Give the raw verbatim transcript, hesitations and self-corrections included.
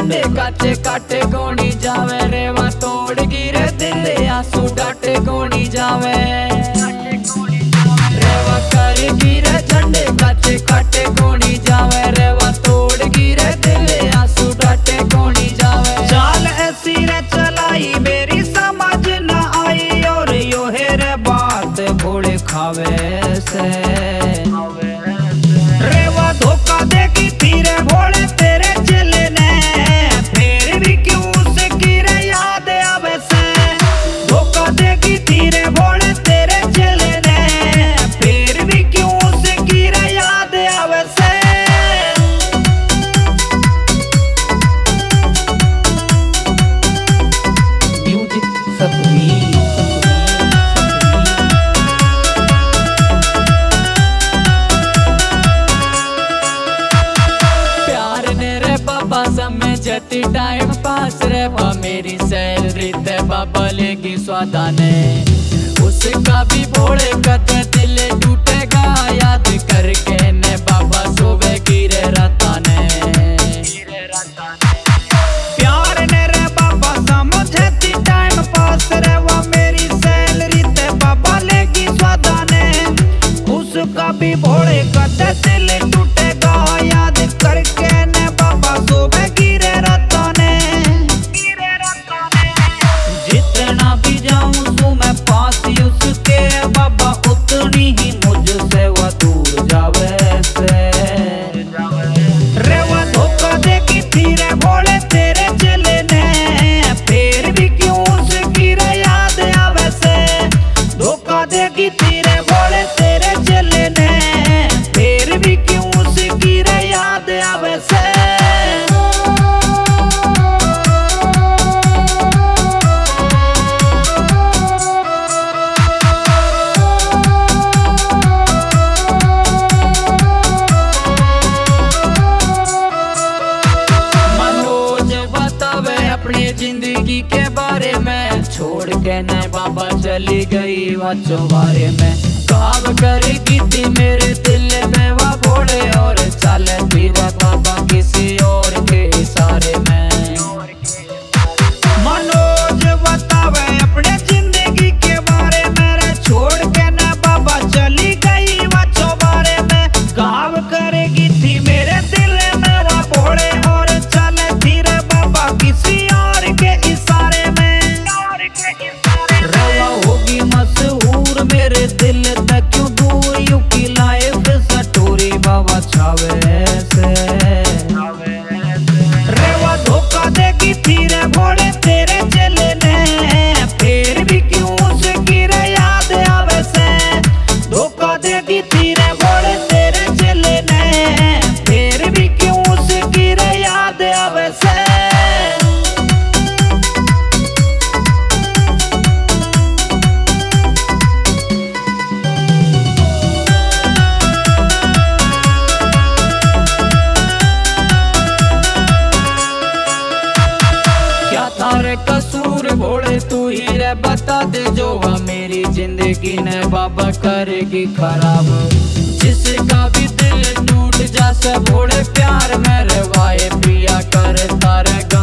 झंडे काचे काटे कोनी जावे रेवा तोड़ गिरे दिल आंसू डाटे कोनी जावे रेवा कर गिरे झंडे काचे काटे कोनी जावे रेवा तोड़ गिरे दिल आंसू डाटे कोनी जावे। चाल ऐसी रे चलाई मेरी समझ न आई और यो है रे बात भोले खावे से रेवा धोखा देगी तीरे भोले तेरे चले ने फिर भी क्यों उसे की रे याद आवे से धोखा देगी तीरे भोले तेरे चले ने फिर भी क्यों उसे की रे याद आवे से। म्यूजिक सतवीर बाबा समय जति टाइम पास रे बा मेरी सैलरी ते बाबा लेगी स्वादा ने उसका भी भोले कते दिल टूटेगा याद करके ने बाबा सोवे गिरे राता ने प्यार ने रे बाबा समझती टाइम पास रे वो मेरी सैलरी ते बाबा लेगी स्वादा ने उसका भी भोले कते दिल टूटेगा याद करके ने बाबा सोवे गिरे राता ने जितना भी जाऊं सू मैं पास उसके बाबा उतनी ही मुझसे वो दूर जावे से रे वो धोखा देगी तेरे भोले तेरे चले ने फिर भी क्यों उसकी रे याद आवे से धोखा देगी तेरे भोले तेरे चले ने फिर भी क्यों उसकी रे याद आवे से। अपनी जिंदगी के बारे में छोड़ के न बाबा चली गई बच्चों बारे में काम करेगी थी मेरे दिल में वह भोले और चले फिर बाबा किसी और के इशारे में। मनोज बतावे अपने जिंदगी के बारे में छोड़ के न बाबा चली गई बच्चों बारे में काम करेगी थी मेरे दिल में वह भोले और चले फिर बाबा किसी और के इशारे में रवा होगी मशहूर मेरे दिल तक क्यों दूर यू की लाइफ सटोरी बाबा छावे से रेवा धोखा देगी तेरे भोले तेरे चले ने फिर भी क्यों उसकी रे याद आवे से धोखा देगी तेरे भोले तेरे चले ने फिर भी क्यों उसकी रे याद आवे से। तारे कसूर भोले तू ही रे बता दे जो वह मेरी जिंदगी ने बाबा करेगी खराब जिसका भी दिल टूट जा से भोले प्यार में रवाए पिया कर तारे